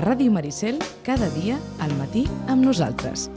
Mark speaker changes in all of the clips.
Speaker 1: Ràdio Maricel, cada dia al matí amb nosaltres.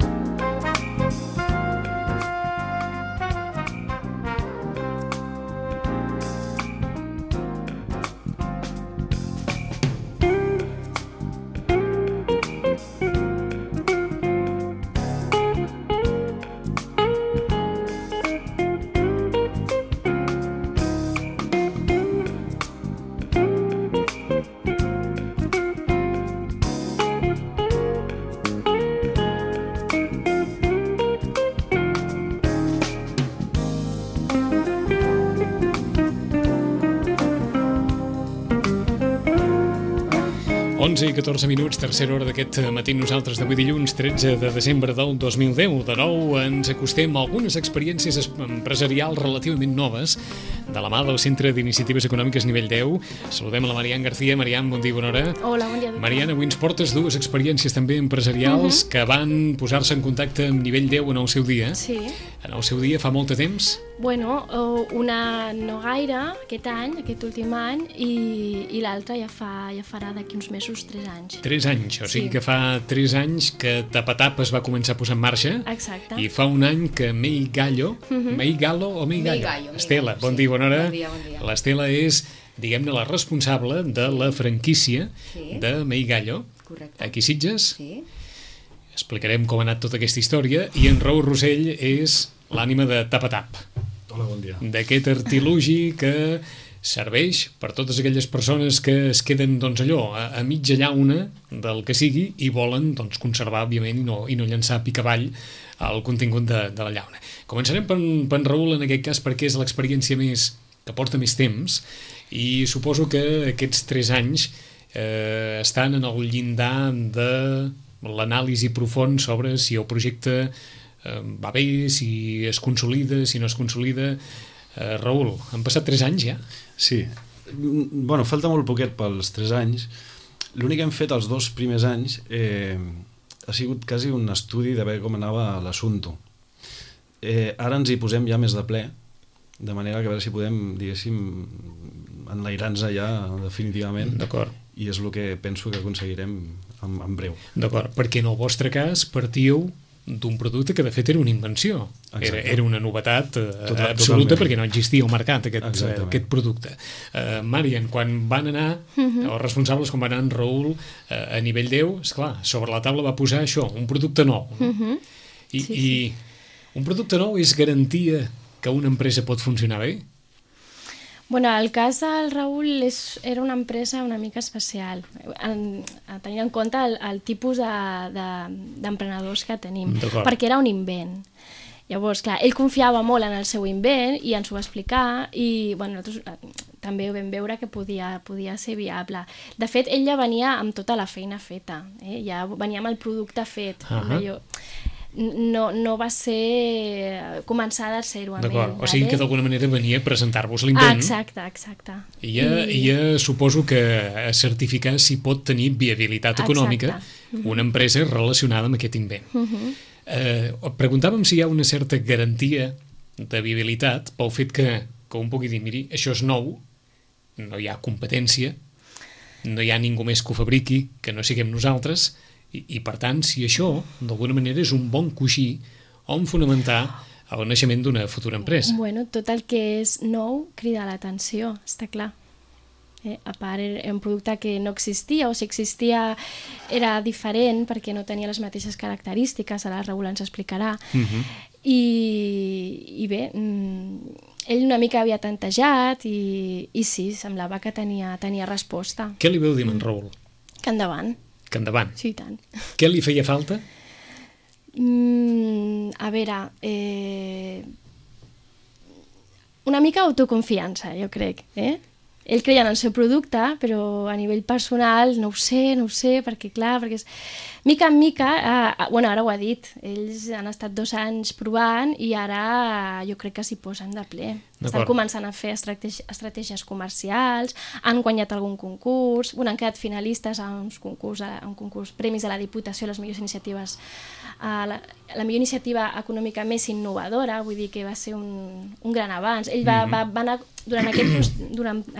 Speaker 2: I 14 minuts, tercera hora d'aquest matí nosaltres d'avui dilluns 13 de desembre del 2010. De nou ens acostem a algunes experiències empresarials relativament noves de la mà del Centre d'Iniciatives Econòmiques Nivell 10. Saludem a la Marian García. Marian, bon dia, bona hora.
Speaker 3: Hola, bon dia.
Speaker 2: Marian, avui ens portes dues experiències també empresarials que van posar-se en contacte amb Nivell 10 en el seu dia.
Speaker 3: Sí.
Speaker 2: En el seu dia, fa molt de temps.
Speaker 3: Bueno, una no gaire, aquest any, aquest últim any, i l'altra ja farà d'aquí uns mesos 3 anys.
Speaker 2: 3 anys, o sigui que fa 3 anys que Tapatap es va començar a posar en marxa.
Speaker 3: Exacte.
Speaker 2: I fa un any que Mei Gallo, Mei Gallo o Mei Gallo? Estela, bon dia, bona hora.
Speaker 4: Bon dia, bon dia.
Speaker 2: L'Estela és, diguem-ne, la responsable de la franquícia de Mei Gallo.
Speaker 4: Correcte.
Speaker 2: Aquí a Sitges.
Speaker 4: Sí.
Speaker 2: Explicarem com ha anat tota aquesta història. I en Raül Rossell és l'ànima de Tapatap.
Speaker 5: Hola, bon dia.
Speaker 2: D'aquest artilugi que serveix per totes aquelles persones que es queden doncs, allò, a mitja llauna del que sigui i volen doncs, conservar, òbviament, i no llançar picavall el contingut de la llauna. Començarem per en Raül, en aquest cas, perquè és l'experiència que porta més temps i suposo que aquests 3 anys estan en el llindar de l'anàlisi profund sobre si el projecte va bé, si es consolida, si no es consolida. Raül, han passat 3 anys ja?
Speaker 5: Sí. Bueno, falta molt poquet pels 3 anys. L'únic que hem fet els 2 primers anys ha sigut quasi un estudi de veure com anava l'assumpte. Ara ens hi posem ja més de ple, de manera que a veure si podem, diguéssim, enlairar-nos ja definitivament.
Speaker 2: D'acord.
Speaker 5: I és el que penso que aconseguirem en breu.
Speaker 2: D'acord, perquè en el vostre cas partíeu d'un producte que de fet era una invenció. Era una novetat absoluta perquè no existia al mercat aquest producte. Marian, quan van anar els responsables, quan van anar en Raül a nivell 10, esclar, sobre la taula va posar això, un producte nou. I un producte nou és garantia que una empresa pot funcionar bé?
Speaker 3: Bueno, el cas del Raül era una empresa una mica especial, tenint en compte el tipus d'emprenedors que tenim, perquè era un invent. Llavors, clar, ell confiava molt en el seu invent i ens ho va explicar i bueno, nosaltres també ho vam veure que podia ser viable. De fet, ell ja venia amb tota la feina feta, ja venia amb el producte fet. No va ser començar de zero amb ell.
Speaker 2: D'acord, o sigui que d'alguna manera venia a presentar-vos l'invent.
Speaker 3: Exacte.
Speaker 2: I suposo que a certificar si pot tenir viabilitat econòmica una empresa relacionada amb aquest invent. Preguntàvem si hi ha una certa garantia de viabilitat pel fet que un pugui dir, miri, això és nou, no hi ha competència, no hi ha ningú més que ho fabriqui, que no siguem nosaltres. I per tant, si això d'alguna manera és un bon coixí on fonamentar el naixement d'una futura empresa.
Speaker 3: Bueno, tot el que és nou crida l'atenció, està clar. A part, era un producte que no existia, o si existia era diferent perquè no tenia les mateixes característiques, ara Raül ens explicarà. I bé, ell una mica havia tantejat i sí, semblava que tenia resposta.
Speaker 2: Què li veu dir en Raül?
Speaker 3: Que endavant.
Speaker 2: Que endavant.
Speaker 3: Sí, tant.
Speaker 2: Què li feia falta?
Speaker 3: A veure, una mica autoconfiança, jo crec. Ell creia en el seu producte, però a nivell personal no ho sé, perquè clar, perquè mica en mica, bueno, ara ho ha dit, ells han estat 2 anys provant i ara jo crec que s'hi posen de ple. Estan començant a fer estratègies comercials, han guanyat algun concurs, han quedat finalistes a un concurs, premis de la Diputació, les millors iniciatives, la millor iniciativa econòmica més innovadora, vull dir que va ser un gran avanç. Ell va anar, durant aquest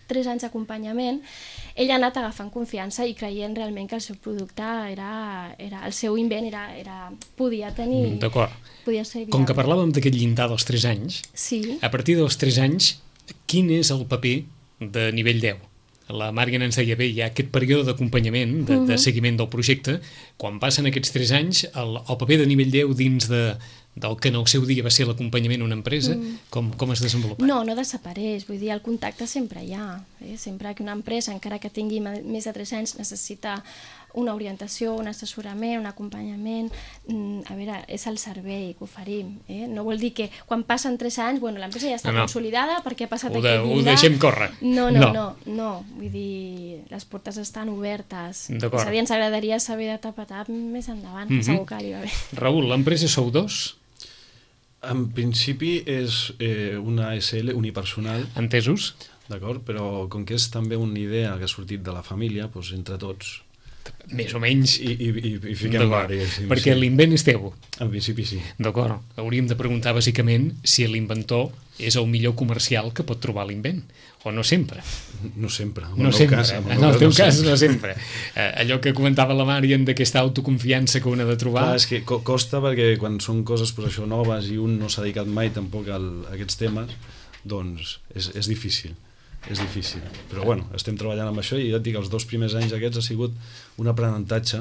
Speaker 3: 3 anys d'acompanyament, ell ha anat agafant confiança i creient realment que el seu producte el seu invent podia tenir...
Speaker 2: D'acord.
Speaker 3: Podia ser
Speaker 2: Com que
Speaker 3: viable.
Speaker 2: parlàvem d'aquest llindar dels 3 anys,
Speaker 3: Sí.
Speaker 2: a partir dels 3 anys, quin és el paper de nivell 10? La Marian ens deia, bé, hi ha aquest període d'acompanyament, de seguiment del projecte. Quan passen aquests 3 anys, el paper de nivell 10 dins del que en el seu dia va ser l'acompanyament a una empresa, com es desenvolupa?
Speaker 3: No desapareix, vull dir, el contacte sempre hi ha. Sempre que una empresa, encara que tingui més de 3 anys, necessita una orientació, un assessorament, un acompanyament. A veure, és el servei que oferim. No vol dir que quan passen 3 anys, l'empresa ja està consolidada perquè ha passat aquest llindar.
Speaker 2: Ho deixem córrer.
Speaker 3: No. Vull dir, les portes estan obertes.
Speaker 2: D'acord.
Speaker 3: És a dir, ens agradaria saber de tap a tap més endavant, segur que li va bé.
Speaker 2: Raül, l'empresa sou 2?
Speaker 5: En principi és una SL unipersonal.
Speaker 2: Entesos?
Speaker 5: D'acord, però com que és també una idea que ha sortit de la família, doncs entre tots...
Speaker 2: Més o menys.
Speaker 5: I fiquem vari.
Speaker 2: Perquè l'invent és teu.
Speaker 5: En principi sí.
Speaker 2: D'acord. Hauríem de preguntar bàsicament si l'inventor és el millor comercial que pot trobar l'invent. O no sempre.
Speaker 5: No sempre.
Speaker 2: No sempre. En el teu cas no sempre. Allò que comentava la Marian d'aquesta autoconfiança que un ha de trobar...
Speaker 5: Clar, és que costa perquè quan són coses noves i un no s'ha dedicat mai tampoc a aquests temes, doncs és difícil. És difícil, però bueno, estem treballant amb això i ja et dic, els 2 primers anys aquests ha sigut un aprenentatge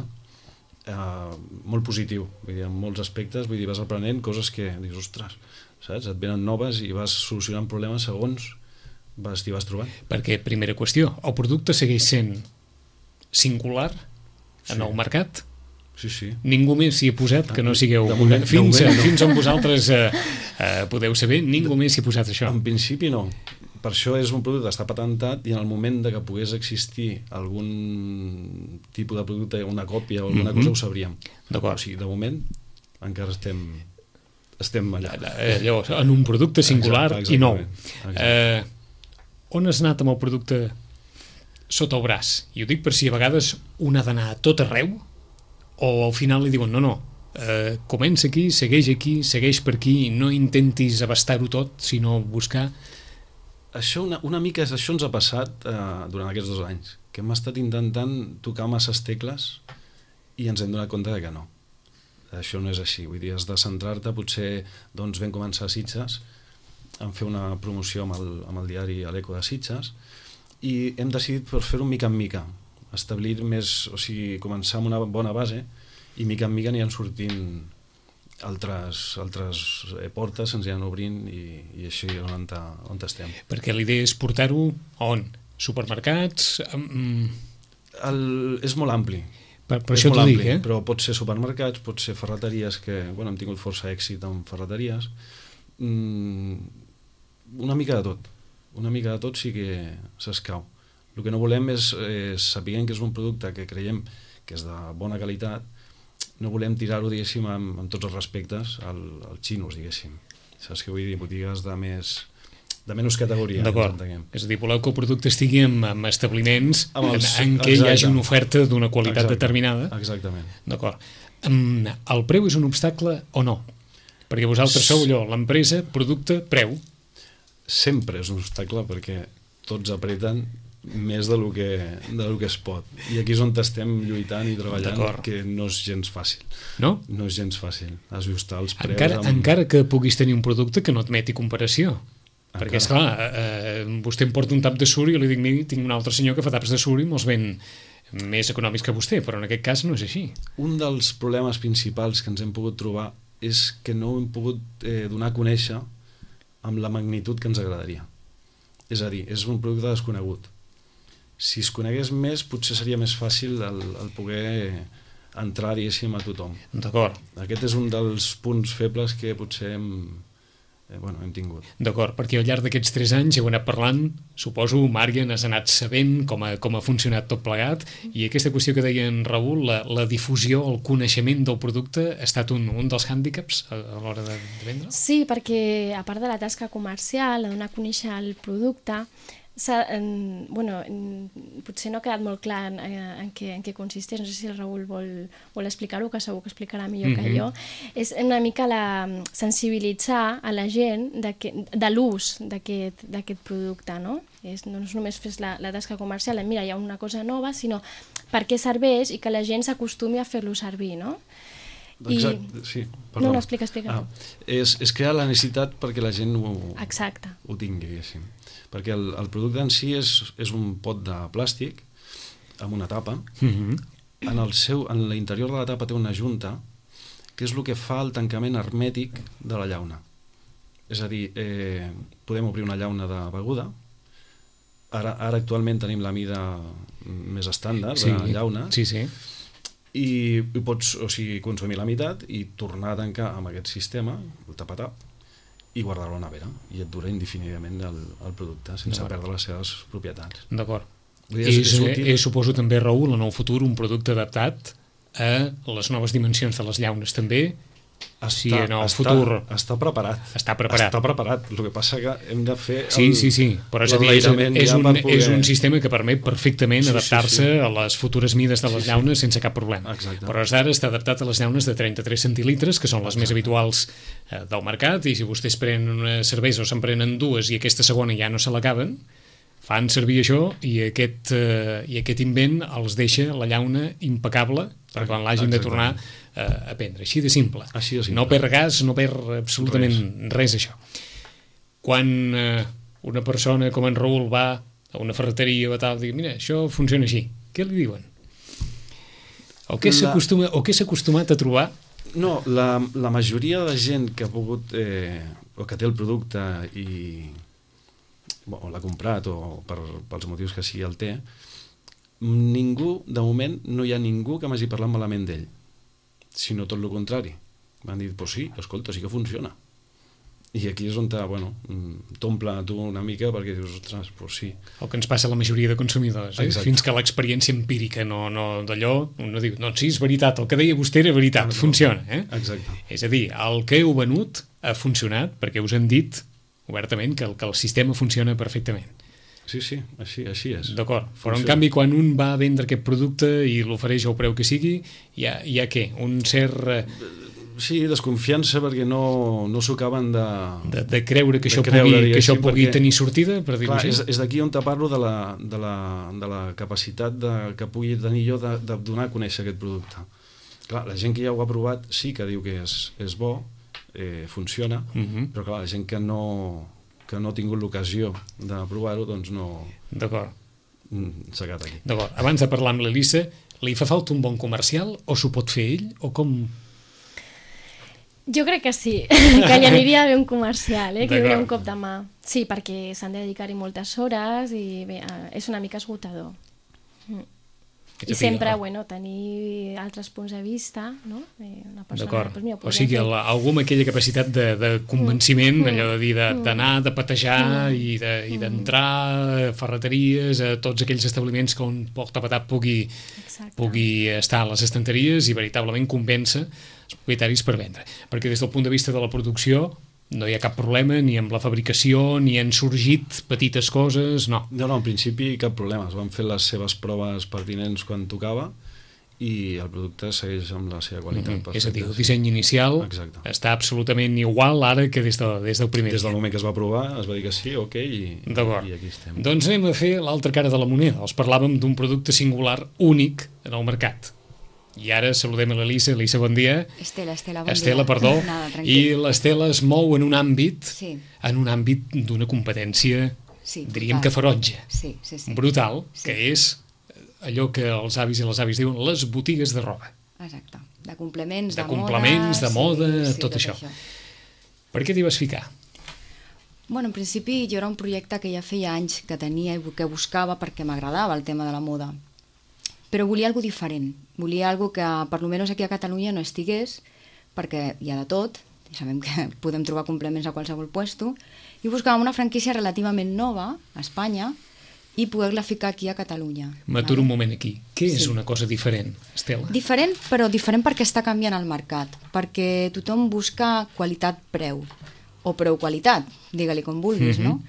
Speaker 5: molt positiu, vull dir, en molts aspectes, vull dir, vas aprenent coses que dius, ostres, saps? Et venen noves i vas solucionant problemes segons t'hi vas trobant.
Speaker 2: Perquè, primera qüestió, el producte segueix sent singular en el mercat?
Speaker 5: Sí.
Speaker 2: Ningú més s'hi ha posat que no sigueu...
Speaker 5: moment,
Speaker 2: fins on vosaltres podeu saber, ningú més s'hi ha posat això.
Speaker 5: En principi no. Per això és un producte que està patentat i en el moment de que pogués existir algun tipus de producte, una còpia o alguna cosa, ho sabríem.
Speaker 2: D'acord.
Speaker 5: O sigui, de moment encara estem allà.
Speaker 2: Allò, en un producte singular i nou. On has anat amb el producte sota el braç? I ho dic per si a vegades un ha d'anar a tot arreu o al final li diuen no, comença aquí, segueix per aquí, no intentis abastar-ho tot, sinó buscar...
Speaker 5: Això una mica això ens ha passat durant aquests 2 anys, que hem estat intentant tocar masses tecles i ens hem donat compte que no. Això no és així, vull dir, has de centrar-te, potser doncs vam començar a Sitges, vam fer una promoció amb el diari l'Eco de Sitges i hem decidit per fer-ho mica en mica, establir més, o sigui, començar amb una bona base i mica en mica aniran sortint altres portes se'ns aniran obrint i així on estem.
Speaker 2: Perquè l'idea és portar-ho on? Supermercats?
Speaker 5: És molt ampli.
Speaker 2: Per això t'ho dic,
Speaker 5: però pot ser supermercats, pot ser ferreteries, que hem tingut força èxit amb ferreteries. Una mica de tot sí que s'escau. El que no volem és saber que és un producte que creiem que és de bona qualitat, no volem tirar-ho, diguéssim, amb tots els respectes als xinos, diguéssim. Saps què vull dir? Botigues de menys categoria.
Speaker 2: D'acord. És a dir, voleu que el producte estigui en establiments en què hi hagi una oferta d'una qualitat determinada.
Speaker 5: Exactament.
Speaker 2: D'acord. El preu és un obstacle o no? Perquè vosaltres sou allò, l'empresa, producte, preu.
Speaker 5: Sempre és un obstacle perquè tots apreten més del que es pot. I aquí és on estem lluitant i treballant, que no és gens fàcil.
Speaker 2: No?
Speaker 5: No és gens fàcil ajustar els preus.
Speaker 2: Encara que puguis tenir un producte que no admeti comparació. Perquè, esclar, vostè em porta un tap de suro i li dic, mira, tinc un altre senyor que fa taps de suro i me'ls ven més econòmics que vostè, però en aquest cas no és així. Un
Speaker 5: dels problemes principals que ens hem pogut trobar és que no hem pogut donar a conèixer amb la magnitud que ens agradaria. És a dir, és un producte desconegut. Si es conegués més, potser seria més fàcil el poder entrar, diguéssim, a tothom.
Speaker 2: D'acord.
Speaker 5: Aquest és un dels punts febles que potser hem tingut.
Speaker 2: D'acord, perquè al llarg d'aquests 3 anys heu anat parlant, suposo, Marian, has anat sabent com ha funcionat tot plegat, i aquesta qüestió que deia en Raül, la difusió, el coneixement del producte, ha estat un dels hàndicaps a l'hora de vendre?
Speaker 3: Sí, perquè a part de la tasca comercial, de donar a conèixer el producte, potser no ha quedat molt clar en què consisteix, no sé si el Raül vol explicar-ho, que segur que explicarà millor que jo. És una mica sensibilitzar a la gent de l'ús d'aquest producte, no? No és només fer la tasca comercial, mira, hi ha una cosa nova, sinó per què serveix i que la gent s'acostumi a fer-lo servir, no?
Speaker 5: Exacte, sí, perdó.
Speaker 3: No, explica.
Speaker 5: És crear la necessitat perquè la gent ho tingui, diguéssim. Perquè el producte en si és un pot de plàstic amb una tapa. En l'interior de la tapa té una junta que és el que fa el tancament hermètic de la llauna. És a dir, podem obrir una llauna de beguda. Ara actualment tenim la mida més estàndard de llaunes.
Speaker 2: Sí.
Speaker 5: I pots consumir la meitat i tornar a tancar amb aquest sistema, el tap-a-tap, i guardar-lo a la nevera. I et dura indefinidament el producte, sense perdre les seves propietats.
Speaker 2: D'acord. I suposo també, Raül, en el futur, un producte adaptat a les noves dimensions de les llaunes també.
Speaker 5: Està preparat.
Speaker 2: Està preparat.
Speaker 5: El que passa que hem de fer
Speaker 2: Sí, però és un sistema que permet perfectament adaptar-se a les futures mides de les llaunes sense cap problema.
Speaker 5: Exacte.
Speaker 2: Però ara està adaptat a les llaunes de 33 centilitres, que són les més habituals del mercat, i si vostès prenen una cervesa o se'n prenen dues i aquesta segona ja no se l'acaben, fan servir això i aquest invent els deixa la llauna impecable per quan l'hagin de tornar a prendre. Així de simple. No perd gas, no perd absolutament res això. Quan una persona com en Raül va a una ferreteria o tal, diu, mira, això funciona així, què li diuen? O què s'ha acostumat a trobar?
Speaker 5: No, la majoria de gent que ha pogut o que té el producte i l'ha comprat o pels motius que sigui el té, de moment no hi ha ningú que m'hagi parlat malament d'ell, sinó tot el contrari. M'han dit, pues sí, escolta, sí que funciona. I aquí és on t'omple a tu una mica perquè dius, ostres, pues sí.
Speaker 2: El que ens passa a la majoria de consumidors, fins que l'experiència empírica no d'allò, no diu, no, sí, és veritat, el que deia vostè era veritat, funciona.
Speaker 5: Exacte.
Speaker 2: És a dir, el que heu venut ha funcionat perquè us han dit obertament que el sistema funciona perfectament.
Speaker 5: Sí, així és.
Speaker 2: D'acord, però en canvi quan un va a vendre aquest producte i l'ofereix al preu que sigui, hi ha què? Un cert...
Speaker 5: Sí, desconfiança perquè no s'ho acaben
Speaker 2: de creure que això pugui tenir sortida, per dir-ho així.
Speaker 5: És d'aquí on te parlo de la capacitat que pugui tenir jo de donar a conèixer aquest producte. Clar, la gent que ja ho ha provat sí que diu que és bo, funciona, però clar, la gent que no ha tingut l'ocasió de provar-ho, doncs no...
Speaker 2: D'acord.
Speaker 5: S'ha quedat aquí.
Speaker 2: D'acord. Abans de parlar amb l'Elisa, li fa falta un bon comercial o s'ho pot fer ell? O com...
Speaker 3: Jo crec que sí, que li aniria bé un comercial, que hi hauria un cop de mà. Sí, perquè s'han de dedicar-hi moltes hores i bé, és una mica esgotador. I sempre, tenir altres punts de vista, no? Una persona,
Speaker 2: d'acord, o sigui, algú amb aquella capacitat de convenciment, allò de dir, d'anar, de patejar i d'entrar a ferreteries, a tots aquells establiments que un poc tapatat pugui estar a les estanteries i veritablement convèncer els propietaris per vendre. Perquè des del punt de vista de la producció no hi ha cap problema ni amb la fabricació, ni han sorgit petites coses, no.
Speaker 5: No, en principi cap problema. Es van fer les seves proves pertinents quan tocava i el producte segueix amb la seva qualitat perfecta.
Speaker 2: És a dir, el disseny inicial està absolutament igual ara que des del primer dia.
Speaker 5: Des del moment que es va provar es va dir que sí, ok, i aquí estem.
Speaker 2: Doncs anem a fer l'altra cara de la moneda. Els parlàvem d'un producte singular únic en el mercat. I ara saludem a l'Elisa. Elisa, bon dia.
Speaker 4: Bon dia.
Speaker 2: Estela, perdó. I l'Estela es mou en un àmbit d'una competència, diríem que ferotge, brutal, que és allò que els avis i les avis diuen les botigues de roba.
Speaker 4: Exacte. De complements,
Speaker 2: de moda, tot això. Per què t'hi vas ficar?
Speaker 4: En principi jo era un projecte que ja feia anys que tenia i que buscava perquè m'agradava el tema de la moda. Però volia alguna diferent. Volia alguna que, per almenys aquí a Catalunya, no estigués, perquè hi ha de tot, i sabem que podem trobar complements a qualsevol puesto, i buscàvem una franquícia relativament nova, a Espanya, i poder-la ficar aquí a Catalunya.
Speaker 2: M'aturo un moment aquí. Què és una cosa diferent, Estela?
Speaker 4: Diferent, però diferent perquè està canviant el mercat, perquè tothom busca qualitat-preu, o preu-qualitat, digue-li com vulguis, no?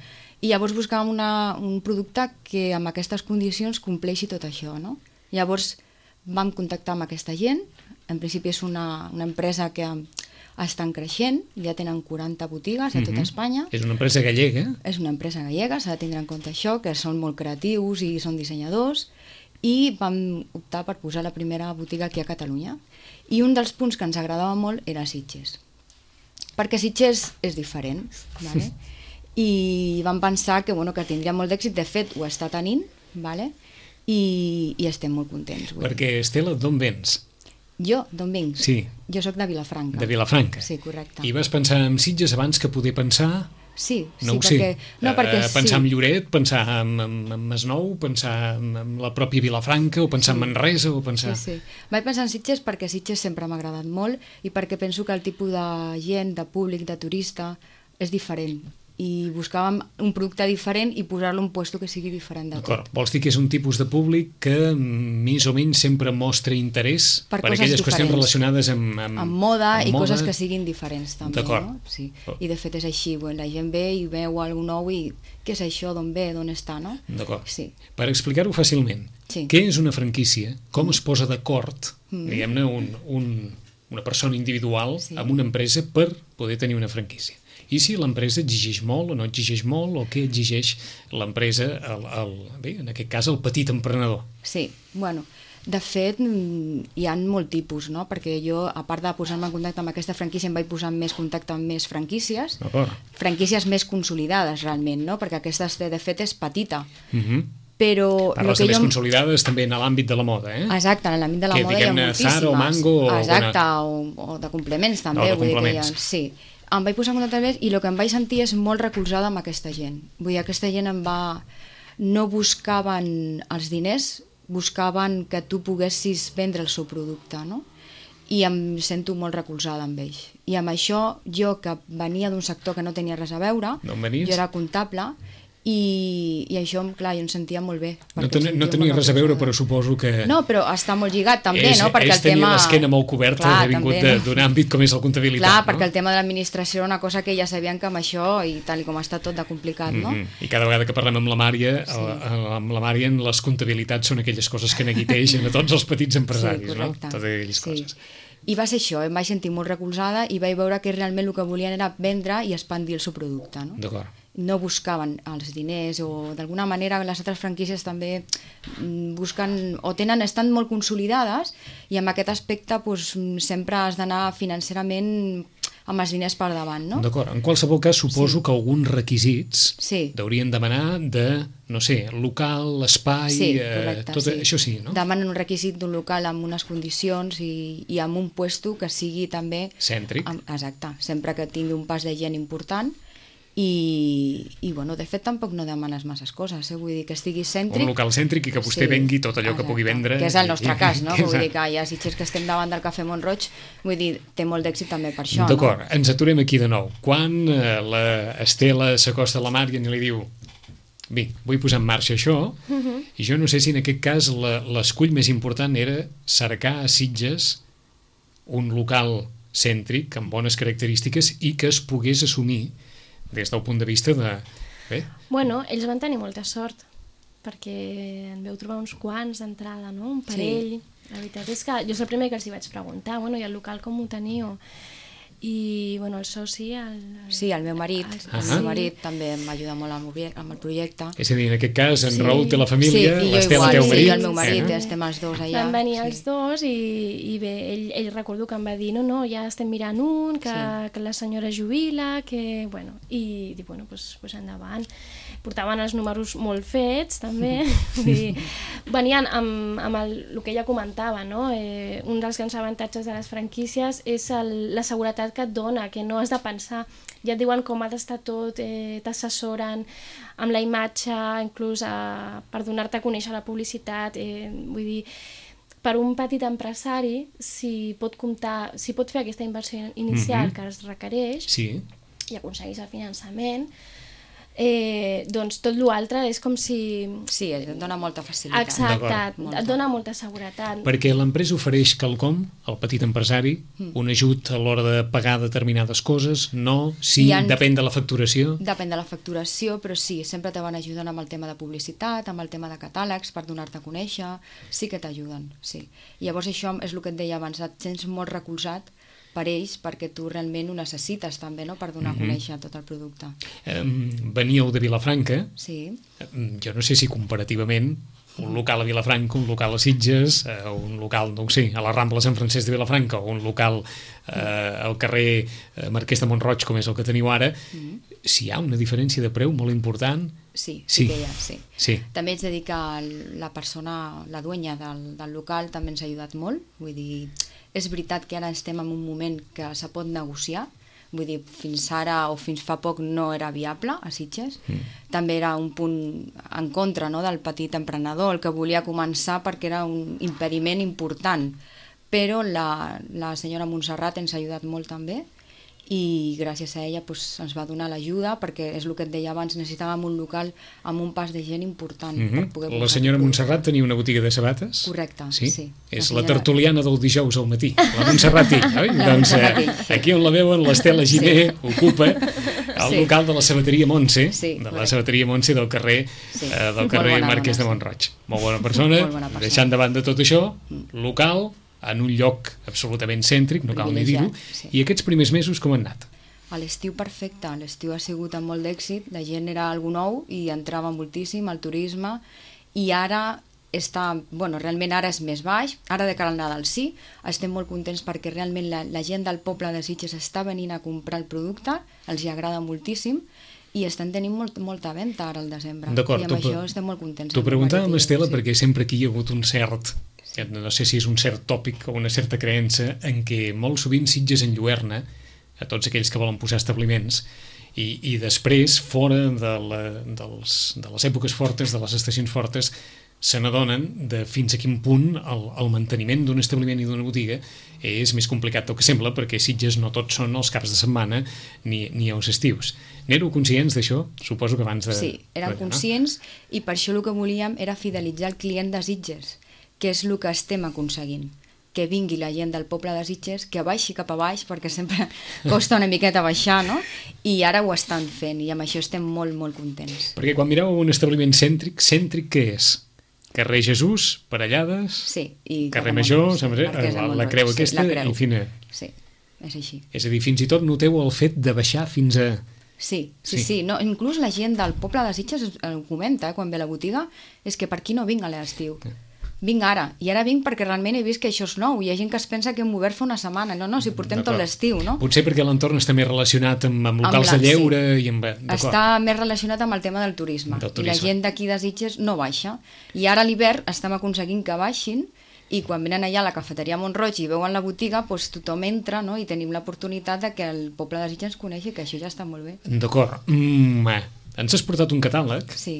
Speaker 4: I llavors buscàvem un producte que amb aquestes condicions compleixi tot això, no? Llavors vam contactar amb aquesta gent, en principi és una empresa que estan creixent, ja tenen 40 botigues a tot Espanya.
Speaker 2: És una empresa gallega.
Speaker 4: És una empresa gallega, s'ha de tindre en compte això, que són molt creatius i són dissenyadors, i vam optar per posar la primera botiga aquí a Catalunya. I un dels punts que ens agradava molt era Sitges, perquè Sitges és diferent, ¿vale? I vam pensar que tindria molt d'èxit, de fet ho està tenint, ¿vale? I estem molt contents.
Speaker 2: Perquè, Estela, d'on vens?
Speaker 4: Jo, d'on vinc?
Speaker 2: Sí.
Speaker 4: Jo sóc de Vilafranca.
Speaker 2: De Vilafranca?
Speaker 4: Sí, correcte.
Speaker 2: I vas pensar en Sitges abans que poder pensar...
Speaker 4: Sí,
Speaker 2: no ho
Speaker 4: perquè...
Speaker 2: sé.
Speaker 4: No, perquè
Speaker 2: pensar en Lloret, pensar en Masnou, pensar en la pròpia Vilafranca, o pensar en Manresa, o pensar...
Speaker 4: Sí. Vaig pensar en Sitges perquè Sitges sempre m'ha agradat molt i perquè penso que el tipus de gent, de públic, de turista, és diferent. I buscàvem un producte diferent i posar-lo en un puesto que sigui diferent de tot.
Speaker 2: Vols dir que és un tipus de públic que més o menys sempre mostra interès per aquelles qüestions relacionades amb
Speaker 4: moda i coses que siguin diferents també, no? Sí.
Speaker 2: Oh.
Speaker 4: I de fet és així, la gent ve i veu alguna nou i què és això, d'on ve, d'on està, no?
Speaker 2: D'acord.
Speaker 4: Sí.
Speaker 2: Per explicar-ho fàcilment, què és una franquícia, com es posa d'acord, diguem-ne, una persona individual amb una empresa per poder tenir una franquícia. I si l'empresa exigeix molt o no exigeix molt, o què exigeix l'empresa, bé, en aquest cas, el petit emprenedor?
Speaker 4: Sí, de fet, hi ha molt tipus, no? Perquè jo, a part de posar-me en contacte amb aquesta franquícia, em vaig posar més contacte amb més franquícies, franquícies més consolidades, realment, no? Perquè aquesta, de fet, és petita. Però...
Speaker 2: Parles de més consolidades també en l'àmbit de la moda, eh?
Speaker 4: Exacte, en l'àmbit de la moda hi ha moltíssimes.
Speaker 2: Zara o Mango...
Speaker 4: Exacte, o de complements, també.
Speaker 2: O de complements.
Speaker 4: Sí. Em vaig posar en contacte amb ells i el que em vaig sentir és molt recolzada amb aquesta gent. Vull dir, aquesta gent no buscaven els diners, buscaven que tu poguessis vendre el seu producte, no? I em sento molt recolzada amb ells. I amb això, jo que venia d'un sector que no tenia res a veure, jo era comptable, i això, clar, jo em sentia molt bé.
Speaker 2: No tenia res a veure, però suposo que...
Speaker 4: No, però està molt lligat també, no? Perquè
Speaker 2: ells tenien l'esquena molt coberta, ha vingut d'un àmbit com és la comptabilitat.
Speaker 4: Clar, perquè el tema de l'administració era una cosa que ja sabien que amb això, i tal com està tot de complicat, no?
Speaker 2: I cada vegada que parlem amb la Mària, les comptabilitats són aquelles coses que neguiteixen a tots els petits empresaris, no? Totes aquelles coses.
Speaker 4: I va ser això, em vaig sentir molt recolzada i vaig veure que realment el que volien era vendre i expandir el seu producte, no?
Speaker 2: D'acord.
Speaker 4: No buscaven els diners o d'alguna manera les altres franquícies també busquen o estan molt consolidades i en aquest aspecte sempre has d'anar financerament amb els diners per davant, no?
Speaker 2: D'acord, en qualsevol cas suposo que alguns requisits deurien demanar de, no sé, local, espai, tot això sí, no?
Speaker 4: Demanen un requisit d'un local amb unes condicions i amb un puesto que sigui també...
Speaker 2: Cèntric.
Speaker 4: Exacte, sempre que tingui un pas de gent important. I de fet tampoc no demanes masses coses, vull dir que estigui cèntric.
Speaker 2: Un local cèntric i que vostè vengui tot allò que pugui vendre.
Speaker 4: Que és el nostre cas, no? Vull dir que ja Sitges que estem davant del Cafè Mont-roig, vull dir, té molt d'èxit també per això.
Speaker 2: D'acord, ens aturem aquí de nou. Quan l'Estela s'acosta a la Mària i li diu bé, vull posar en marxa això, i jo no sé si en aquest cas l'escull més important era cercar a Sitges un local cèntric amb bones característiques i que es pogués assumir des del punt de vista de... Bé.
Speaker 3: Bueno, ells van tenir molta sort, perquè en veu trobar uns quants d'entrada, no? Un parell. La veritat és que jo és el primer que els hi vaig preguntar, i el local com ho teniu? I, el soci...
Speaker 4: Sí, el meu marit. El meu marit també m'ajuda molt amb el projecte.
Speaker 2: És a dir, en aquest cas, en Raül té la família, l'Estela té el marit.
Speaker 4: Sí, el meu marit, estem els dos allà.
Speaker 3: Van venir els dos i bé, ell recordo que em va dir no, ja estem mirant un, que la senyora jubila, que, i dic, doncs endavant. Portaven els números molt fets, també. Venien amb el que ella comentava, no? Un dels grans avantatges de les franquícies és la seguretat que et dona, que no has de pensar. Ja et diuen com ha d'estar tot, t'assessoren amb la imatge, inclús per donar-te a conèixer la publicitat. Vull dir, per un petit empresari, si pot fer aquesta inversió inicial que es requereix i aconsegueix el finançament, doncs tot l'altre és com si...
Speaker 4: Sí, et dona molta facilitat.
Speaker 3: Exacte,
Speaker 4: Molta.
Speaker 3: et dona molta seguretat.
Speaker 2: Perquè l'empresa ofereix quelcom al petit empresari, un ajut a l'hora de pagar determinades coses, no, sí, depèn de la facturació.
Speaker 4: Depèn de la facturació, però sí, sempre te van ajudant amb el tema de publicitat, amb el tema de catàlegs, per donar-te a conèixer, sí que t'ajuden, sí. Llavors això és el que et deia abans, et sents molt recolzat per ells, perquè tu realment ho necessites també, no?, per donar a conèixer tot el producte.
Speaker 2: Veníeu de Vilafranca.
Speaker 4: Sí.
Speaker 2: Jo no sé si comparativament un local a Vilafranca, un local a Sitges, un local, no ho sé, a la Rambla Sant Francesc de Vilafranca, o un local al carrer Marquès de Mont-roig, com és el que teniu ara, si hi ha una diferència de preu molt important...
Speaker 4: Sí
Speaker 2: Sí.
Speaker 4: que hi ha, sí.
Speaker 2: Sí.
Speaker 4: També haig de dir que la persona, la dueña del local també ens ha ajudat molt, vull dir, és veritat que ara estem en un moment que se pot negociar, vull dir, fins ara o fins fa poc no era viable a Sitges, també era un punt en contra, no?, del petit emprenedor, el que volia començar perquè era un impediment important, però la senyora Montserrat ens ha ajudat molt també, i gràcies a ella doncs, ens va donar l'ajuda, perquè és el que et deia abans, necessitàvem un local amb un pas de gent important per poder...
Speaker 2: La senyora Montserrat tenia una botiga de sabates?
Speaker 4: Correcte,
Speaker 2: sí.
Speaker 4: sí.
Speaker 2: És la tertuliana del dijous al matí, la Montserrat Ell, oi? Doncs aquí on la veuen, l'Estela Giner ocupa el local de la sabateria Montse, de la sabateria Montse del carrer Marquès de Mont-roig. Molt bona persona, deixant de banda tot això, local, en un lloc absolutament cèntric, no cal ni dir-ho, i aquests primers mesos com han anat?
Speaker 4: A l'estiu perfecte, l'estiu ha sigut amb molt d'èxit, la gent era algú nou i entrava moltíssim al turisme, i ara està, bueno, realment ara és més baix, ara de cara al Nadal sí, estem molt contents perquè realment la gent del poble de Sitges està venint a comprar el producte, els hi agrada moltíssim, i estan tenint molta venda ara al desembre.
Speaker 2: D'acord,
Speaker 4: i amb això estem molt contents.
Speaker 2: T'ho preguntàvem, Estela, perquè sempre aquí hi ha hagut un cert... no sé si és un cert tòpic o una certa creença en què molt sovint Sitges enlluerna a tots aquells que volen posar establiments i després, fora de les èpoques fortes, de les estacions fortes, se n'adonen de fins a quin punt el manteniment d'un establiment i d'una botiga és més complicat del que sembla, perquè Sitges no tots són els caps de setmana ni els estius. N'éreu conscients d'això? Suposo que abans de...
Speaker 4: Sí, érem conscients, i per això el que volíem era fidelitzar el client de Sitges, que és el que estem aconseguint, que vingui la gent del poble de Sitges, que baixi cap a baix, perquè sempre costa una miqueta baixar, no? I ara ho estan fent, i amb això estem molt, molt contents.
Speaker 2: Perquè quan mireu un establiment cèntric què és? Carrer Jesús, Parellades,
Speaker 4: sí, i
Speaker 2: carrer Major, la creu aquesta, i fina.
Speaker 4: Sí, és així.
Speaker 2: És a dir, fins i tot noteu el fet de baixar fins a...
Speaker 4: Sí. No, inclús la gent del poble de Sitges ho comenta, quan ve a la botiga, és que per aquí no vinc a l'estiu. Vinc ara, i ara vinc perquè realment he vist que això és nou, hi ha gent que es pensa que hem obert fa una setmana, no, si portem tot l'estiu, no?
Speaker 2: Potser perquè l'entorn està més relacionat amb locals de lleure i amb...
Speaker 4: Està més relacionat amb el tema del turisme, i la gent d'aquí de Sitges no baixa, i ara a l'hivern estem aconseguint que baixin, i quan venen allà a la cafeteria Mont-roig i veuen la botiga, doncs tothom entra, no?, i tenim l'oportunitat de que el poble de Sitges coneixi, que això ja està molt bé.
Speaker 2: D'acord. Ens has portat un catàleg.
Speaker 4: Sí.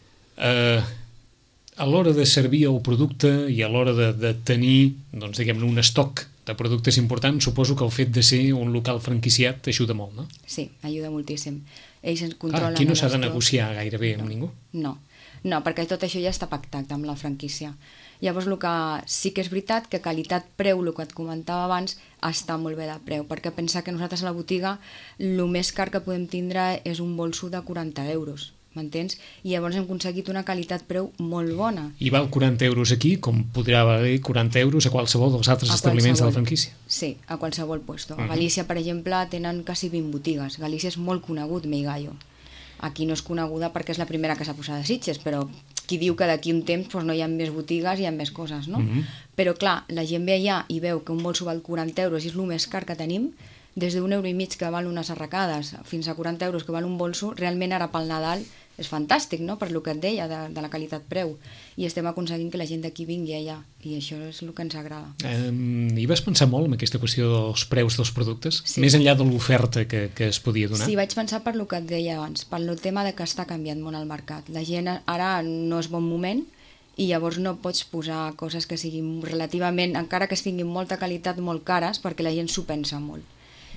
Speaker 2: A l'hora de servir el producte i a l'hora de tenir, doncs, diguem-ne, un estoc de productes importants, suposo que el fet de ser un local franquiciat ajuda molt, no?
Speaker 4: Sí, ajuda moltíssim. Ells ens controlen...
Speaker 2: Aquí no s'ha de negociar gairebé amb ningú.
Speaker 4: No, perquè tot això ja està pactat amb la franquícia. Llavors, el que sí que és veritat, que qualitat-preu, el que et comentava abans, està molt bé de preu, perquè pensa que nosaltres a la botiga el més car que podem tindre és un bolso de 40 euros. M'entens? I llavors hem aconseguit una qualitat-preu molt bona.
Speaker 2: I val 40 euros aquí, com podrà valer 40 euros a qualsevol dels altres establiments de la franquícia?
Speaker 4: Sí, a qualsevol puesto. A Galícia, per exemple, tenen quasi 20 botigues. Galícia és molt conegut, Meigallo. Aquí no és coneguda perquè és la primera que s'ha posat a Sitges, però qui diu que d'aquí un temps doncs, no hi ha més botigues i hi ha més coses, no? Però clar, la gent ve allà i veu que un bolso val 40 euros i és el més car que tenim, des d'un euro i mig que val unes arracades fins a 40 euros que val un bolso, realment ara pel Nadal és fantàstic, no?, per lo que et deia de la qualitat-preu, i estem aconseguint que la gent d'aquí vingui allà, i això és el que ens agrada.
Speaker 2: Hi vas pensar molt en aquesta qüestió dels preus dels productes? Sí. Més enllà de l'oferta que es podia donar?
Speaker 4: Sí, vaig pensar per lo que et deia abans, per el tema de que està canviant molt el mercat. La gent ara no és bon moment, i llavors no pots posar coses que siguin relativament, encara que tinguin molta qualitat, molt cares, perquè la gent s'ho pensa molt.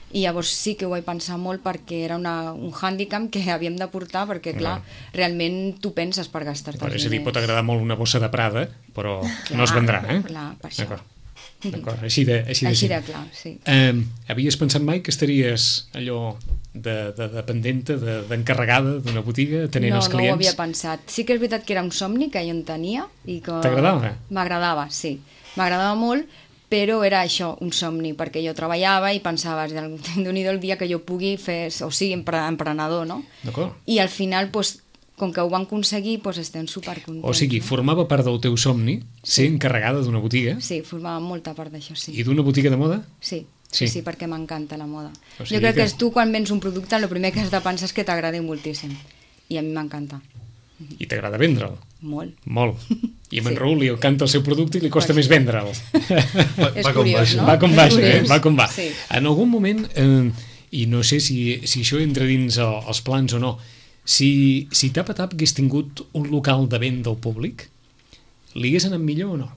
Speaker 4: I llavors sí que ho vaig pensar molt perquè era un hàndicap que havíem de portar, perquè clar, realment tu penses per gastar-te els diners.
Speaker 2: És a dir, pot agradar molt una bossa de Prada, però no es vendrà, eh?
Speaker 4: Clar, per això.
Speaker 2: D'acord, així de
Speaker 4: clar, sí.
Speaker 2: Havies pensat mai que estaries allò de dependenta, d'encarregada d'una botiga, tenint els clients?
Speaker 4: No ho havia pensat. Sí que és veritat que era un somni que jo en tenia.
Speaker 2: T'agradava?
Speaker 4: M'agradava, sí. M'agradava molt, però era això, un somni, perquè jo treballava i pensava, déu-n'hi-do el dia que jo pugui fer, o sigui, emprenedor, no?
Speaker 2: D'acord.
Speaker 4: I al final, doncs, com que ho van aconseguir, doncs estem supercontents.
Speaker 2: O sigui, formava part del teu somni ser encarregada d'una botiga?
Speaker 4: Sí, formava molta part d'això, sí.
Speaker 2: I d'una botiga de moda?
Speaker 4: Sí, sí, perquè m'encanta la moda.
Speaker 2: O sigui
Speaker 4: jo crec que tu, quan vens un producte, el primer que has de pensar és que t'agradi moltíssim. I a mi m'encanta.
Speaker 2: I t'agrada vendre'l?
Speaker 4: Molt.
Speaker 2: Molt. I a en Raül li encanta el seu producte i li costa més vendre'l.
Speaker 4: És curiós, no?
Speaker 2: Va com baixa, va com va.
Speaker 4: Sí.
Speaker 2: En algun moment, i no sé si això entra dins els plans o no, si Tap a Tap hagués tingut un local de venda al públic, li hagués anat millor o no?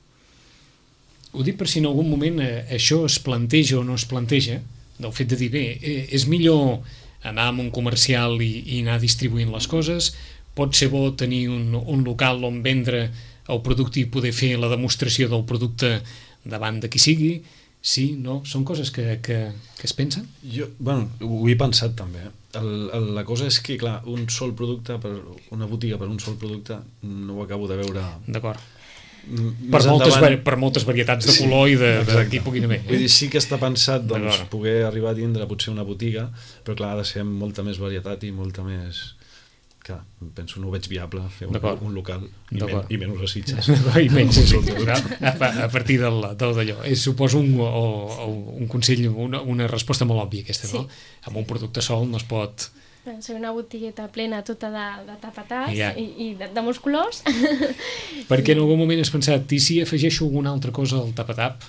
Speaker 2: Ho dic per si en algun moment això es planteja o no es planteja, del fet de dir, bé, és millor anar a un comercial i anar distribuint les coses, pot ser bo tenir un local on vendre el producte i poder fer la demostració del producte davant de qui sigui. Sí, no? Són coses que es pensen?
Speaker 5: Bueno, ho he pensat també. La cosa és que, clar, un sol producte, una botiga per un sol producte, no ho acabo de veure...
Speaker 2: D'acord. Per moltes varietats de color i de qui puguin haver.
Speaker 5: Vull dir, sí que està pensat poder arribar a tindre potser una botiga, però clar, ha de ser amb molta més varietat i molta més... Clar, penso no ho veig viable fer un local i menys a Sitges.
Speaker 2: I menys a Sitges, a partir d'allò. Suposo un consell, una resposta molt òbvia aquesta, no? Amb un producte sol no es pot...
Speaker 3: Ser una botigueta plena tota de tapatats i de molts colors.
Speaker 2: Perquè en algun moment has pensat, i si afegeixo alguna altra cosa al tap-a-tap?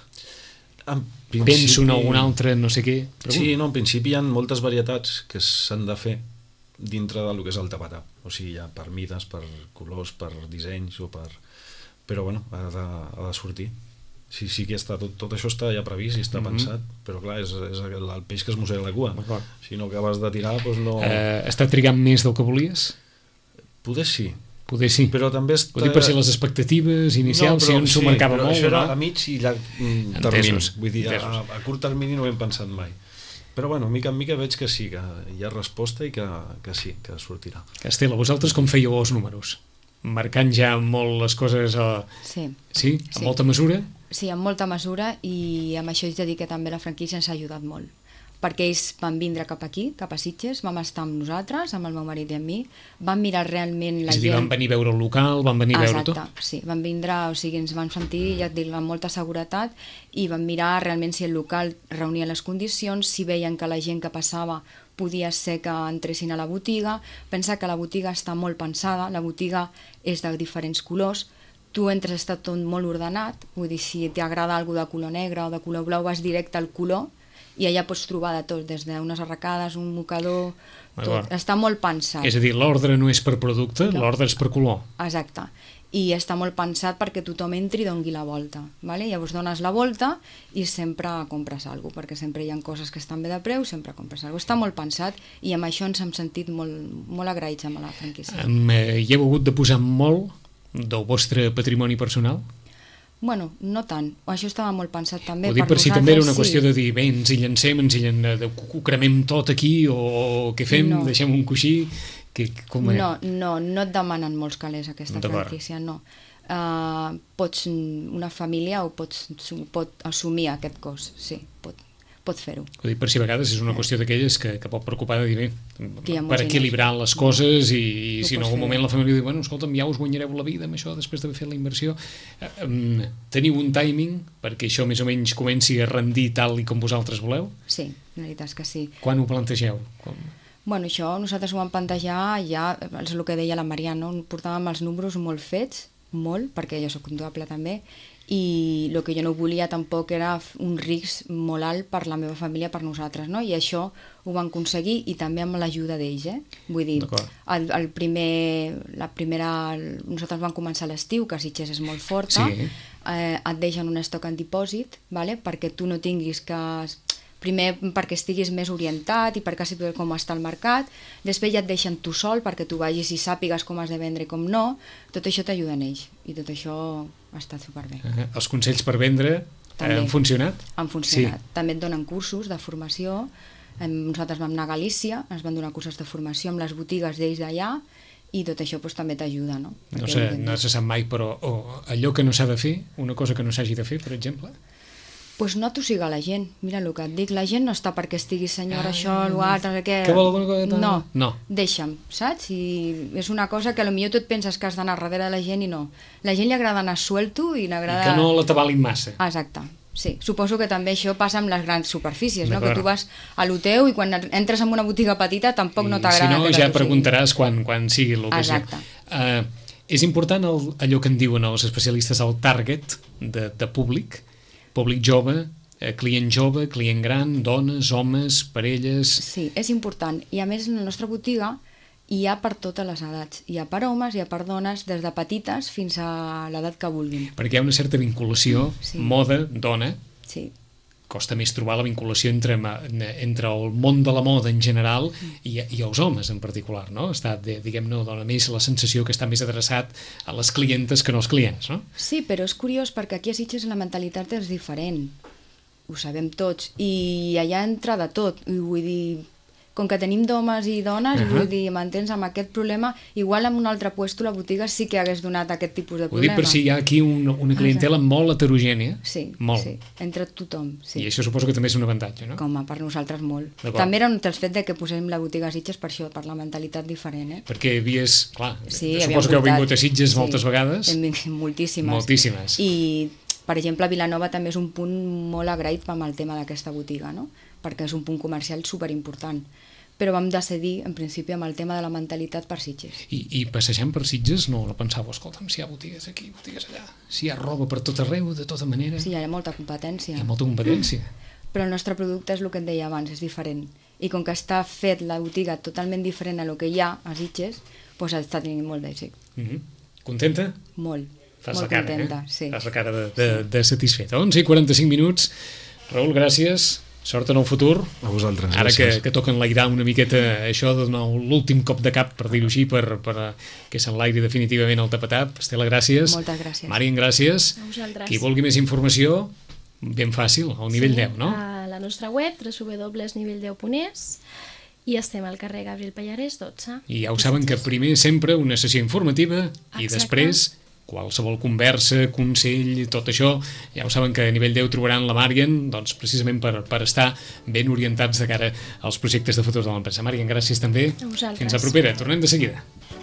Speaker 2: Penso en alguna altra no sé què?
Speaker 5: Sí, no, en principi hi ha moltes varietats que s'han de fer dintre del que és el tap-a-tap, o sigui, ja per mides, per colors, per dissenys però bueno, ha de sortir. Sí que està, tot això està ja previst i està pensat, però clar, és el peix que es mossega la cua. Si no acabes de tirar, doncs no...
Speaker 2: Està trigant més del que volies?
Speaker 5: Poder sí, però també està...
Speaker 2: Ho dic per si les expectatives inicials si on s'ho marcava molt,
Speaker 5: això era a mig i llarg termini, vull dir, a curt termini no ho hem pensat mai. Però bueno, mica en mica veig que sí, que hi ha resposta i que sí, que sortirà.
Speaker 2: Estela, vosaltres com fèieu els números? Marcant ja molt les coses
Speaker 4: Sí?
Speaker 2: Amb molta mesura?
Speaker 4: Sí, amb molta mesura, i amb això haig de dir que també la franquícia ens ha ajudat molt. Perquè ells van vindre cap aquí, cap a Sitges, vam estar amb nosaltres, amb el meu marit i amb mi, van mirar realment la gent...
Speaker 2: És a dir, van venir a veure el local, van venir a veure tot?
Speaker 4: Exacte, sí, van vindre, o sigui, ens van sentir, ja et dic, amb molta seguretat, i van mirar realment si el local reunia les condicions, si veien que la gent que passava podia ser que entressin a la botiga. Pensa que la botiga està molt pensada, la botiga és de diferents colors, tu entres, està tot molt ordenat, vull dir, si t'agrada alguna de color negre o de color blau, vas directe al color, i allà pots trobar de tot, des d'unes arracades, un mocador, tot. Està molt pensat.
Speaker 2: És a dir, l'ordre no és per producte, l'ordre és per color.
Speaker 4: Exacte. I està molt pensat perquè tothom entri i doni la volta. Vale? Llavors dones la volta i sempre compres alguna cosa, perquè sempre hi ha coses que estan bé de preu, sempre compres alguna cosa. Està molt pensat i amb això ens hem sentit molt agraïts amb la franquícia.
Speaker 2: Hi heu hagut de posar molt del vostre patrimoni personal?
Speaker 4: Bueno, no tant. Això estava molt pensat també.
Speaker 2: Ho dic per si també era una qüestió de dir, bé, ens hi llancem, ho cremem tot aquí, o què fem, deixem un coixí...
Speaker 4: No et demanen molts calés aquesta franquícia, no. Una família pot assumir aquest cost, sí, pot fer-ho.
Speaker 2: Ho dic per si a vegades és una qüestió d'aquelles que pot preocupar de dir, bé, per equilibrar les coses i si en algun moment la família diu, bueno, escolta'm, ja us guanyareu la vida amb això després d'haver fet la inversió. Teniu un timing perquè això més o menys comenci a rendir tal i com vosaltres voleu?
Speaker 4: Sí, la veritat és que sí.
Speaker 2: Quan ho plantegeu?
Speaker 4: Bueno, això nosaltres ho vam plantejar ja, és el que deia la Mariana, no? Portàvem els números molt fets, molt, perquè jo soc comptable també, i el que jo no volia tampoc era un risc molt alt per la meva família, per nosaltres, no? I això ho vam aconseguir, i també amb l'ajuda d'ells, Vull dir, nosaltres vam començar l'estiu, que a Sitges és molt forta, et deixen un estoc en dipòsit, vale? Perquè tu no tinguis que... Primer perquè estiguis més orientat i perquè sapiguis com està el mercat, després ja et deixen tu sol perquè tu vagis i sàpigues com has de vendre i com no, tot això t'ajuda en ells i tot això ha estat superbé.
Speaker 2: Els consells per vendre han funcionat?
Speaker 4: Han funcionat. Sí. També et donen cursos de formació. Nosaltres vam anar a Galícia, ens van donar cursos de formació amb les botigues d'ells d'allà i tot això doncs, també t'ajuda, no?
Speaker 2: No se sap mai, però allò que no s'ha de fer, una cosa que no s'hagi de fer, per exemple?
Speaker 4: Doncs no tossigar la gent. Mira el que et dic, la gent no està perquè estigui senyora això, l'altre, que
Speaker 2: vol alguna cosa?
Speaker 4: No, deixa'm, saps? I és una cosa que potser tu et penses que has d'anar darrere de la gent i no. La gent li agrada anar suelto i l'agrada...
Speaker 2: I que no la tabalin massa.
Speaker 4: Exacte. Sí, suposo que també això passa amb les grans superfícies, no? Que tu vas a lo teu i quan entres en una botiga petita tampoc no t'agrada.
Speaker 2: Si no, ja preguntaràs quan sigui l'ocasió.
Speaker 4: Exacte.
Speaker 2: És important allò que en diuen els especialistes, el target de públic jove, client gran, dones, homes, parelles...
Speaker 4: Sí, és important. I a més, en la nostra botiga hi ha per totes les edats. Hi ha per homes, hi ha per dones, des de petites fins a l'edat que vulguin.
Speaker 2: Perquè hi ha una certa vinculació, moda-dona.
Speaker 4: Sí.
Speaker 2: Costa més trobar la vinculació entre el món de la moda en general i els homes en particular, no? Diguem-ne, dona més la sensació que està més adreçat a les clientes que no als clients, no?
Speaker 4: Sí, però és curiós perquè aquí a Sitges la mentalitat és diferent. Ho sabem tots. I allà entra de tot. I vull dir... Com que tenim d'homes i dones, vull dir, m'entens, amb aquest problema, igual en un altre puesto la botiga sí que hagués donat aquest tipus de problema.
Speaker 2: Ho dic per si hi ha aquí una clientela molt heterogènia.
Speaker 4: Sí,
Speaker 2: molt.
Speaker 4: Sí, entre tothom. Sí.
Speaker 2: I això suposo que també és un avantatge, no?
Speaker 4: Com per nosaltres molt. També era el fet de que posem la botiga a Sitges per això, per la mentalitat diferent.
Speaker 2: Perquè havies, clar,
Speaker 4: sí,
Speaker 2: suposo que heu vingut a Sitges moltes vegades.
Speaker 4: Moltíssimes.
Speaker 2: Moltíssimes.
Speaker 4: I, per exemple, Vilanova també és un punt molt agraït amb el tema d'aquesta botiga, no? Perquè és un punt comercial superimportant. Però vam decidir, en principi, amb el tema de la mentalitat per Sitges.
Speaker 2: I passejant per Sitges no pensàveu, escolta'm, si hi ha botigues aquí, botigues allà, si hi ha roba per tot arreu, de tota manera...
Speaker 4: Sí, hi ha molta competència.
Speaker 2: Hi ha molta competència.
Speaker 4: Però el nostre producte és el que et deia abans, és diferent. I com que està fet la botiga totalment diferent a lo que hi ha a Sitges, doncs està tenint molt d'èxit.
Speaker 2: Contenta?
Speaker 4: Molt.
Speaker 2: Fas
Speaker 4: molt
Speaker 2: la cara,
Speaker 4: contenta, sí.
Speaker 2: Fas la cara de satisfeta. 11:45 minuts. Raül, gràcies. Sort en el futur.
Speaker 5: A vosaltres.
Speaker 2: Ara que toca enlairar una miqueta això, de donar l'últim cop de cap, per dir-ho així, per que s'enlairi definitivament el tapatap. Estela, gràcies.
Speaker 4: Moltes gràcies.
Speaker 2: Marien, gràcies.
Speaker 3: A vosaltres.
Speaker 2: Qui vulgui més informació, ben fàcil, al nivell 10, no?
Speaker 3: A la nostra web, www.nivell10.es, i estem al carrer Gabriel Pallarès 12.
Speaker 2: I ja ho saben que primer sempre una sessió informativa i després qualsevol conversa, consell, tot això, ja ho saben que a nivell 10 trobaran la Marien, doncs precisament per estar ben orientats de cara als projectes de futur de l'empresa. Marien, gràcies també.
Speaker 3: A vosaltres.
Speaker 2: Fins la propera. Tornem de seguida.